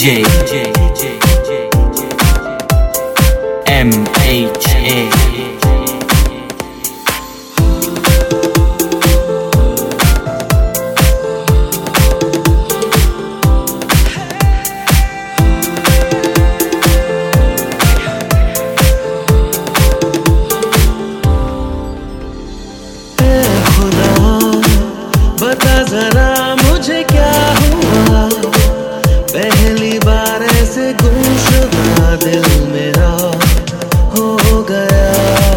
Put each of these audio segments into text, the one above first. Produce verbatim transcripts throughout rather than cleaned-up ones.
D J M H A बता जरा मुझे क्या हुआ, पहली बार ऐसे गुमशुदा दिल मेरा हो गया।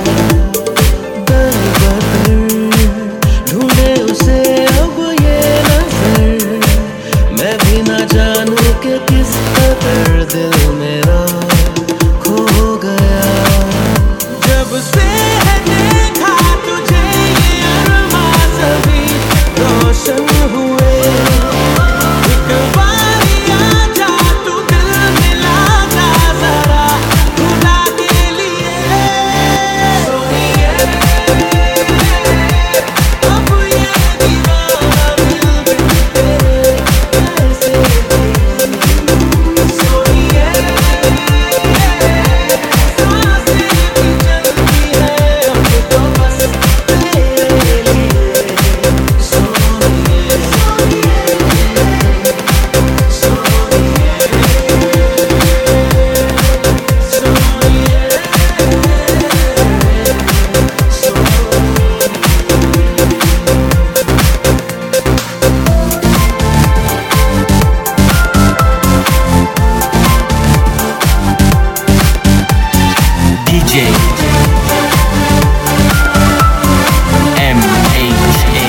दर बदर ढूंढे उसे अब ये नजर, मैं भी ना जानूं कि किस कदर दिल मेरा खो गया। जब से है देखा तुझे ये अरमां सभी रोशन हुए, एक बारी आजा तू दिल मिला जा जरा खुदा के लिए। सोनिए अब ये दीवाना दिल तेरे कैसे भूलूं। सोनिए सांसें भी चलती है अब तो बस तेरे लिए। सोनिए D J M H A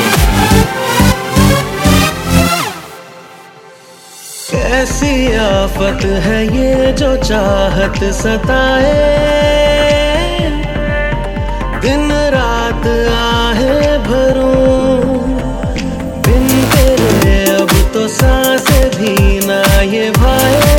कैसी आफत है ये जो चाहत सताए, दिन रात आहे भरूं बिन तेरे अब तो सांसें भी ना ये भाए।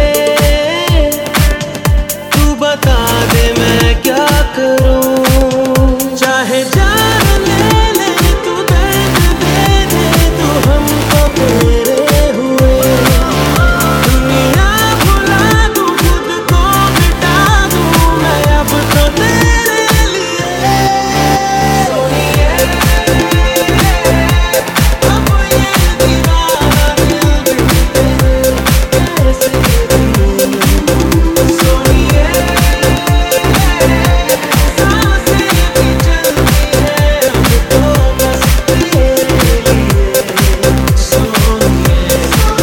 तू बता दे मैं क्या करूं, चाहे जान ले ले तू दर्द दे दे तू हमको तेरे हुए। दुनिया भुला दूं खुद को मिटा दूं मैं अब तो तेरे लिए। सोनिए अब ये दीवाना दिल तेरे कैसे भूलूं। सोनिए सांसें भी चलती है अब तो बस तेरे लिए। सोनिए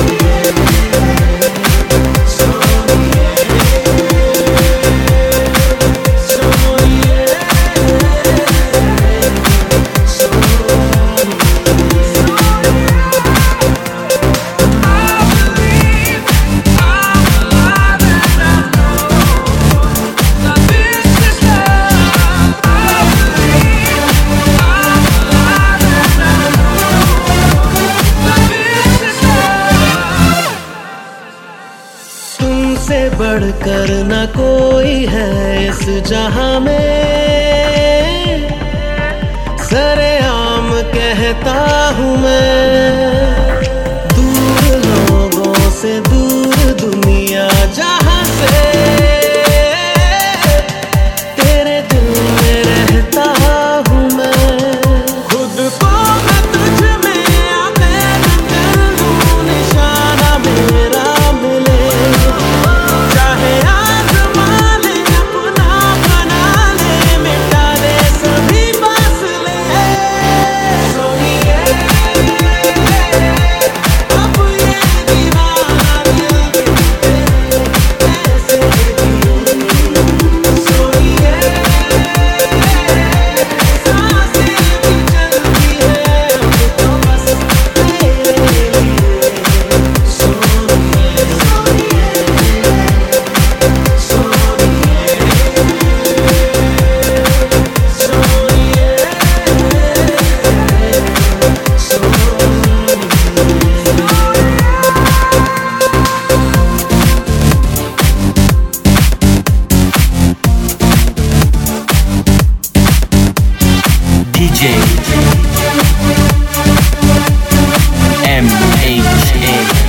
तुमसे बढ़कर न कोई है इस जहां में, सरेआम कहता हूँ मैं। दूर लोगों से दूर दुनिया जहां से, तेरे दिल में रहता हूँ मैं। खुद को मैं तुझ में आबैद कर लूं, निशाना मेरा मिले। चाहे आज़मा ले अपना बना ले, मिटा दे सभी फासले। सोनिए अब ये दीवाना दिल तेरे कैसे भूलूं। सोनिए सांसें भी चलती है अब तो बस तेरे लिए। सोनिए D J M H A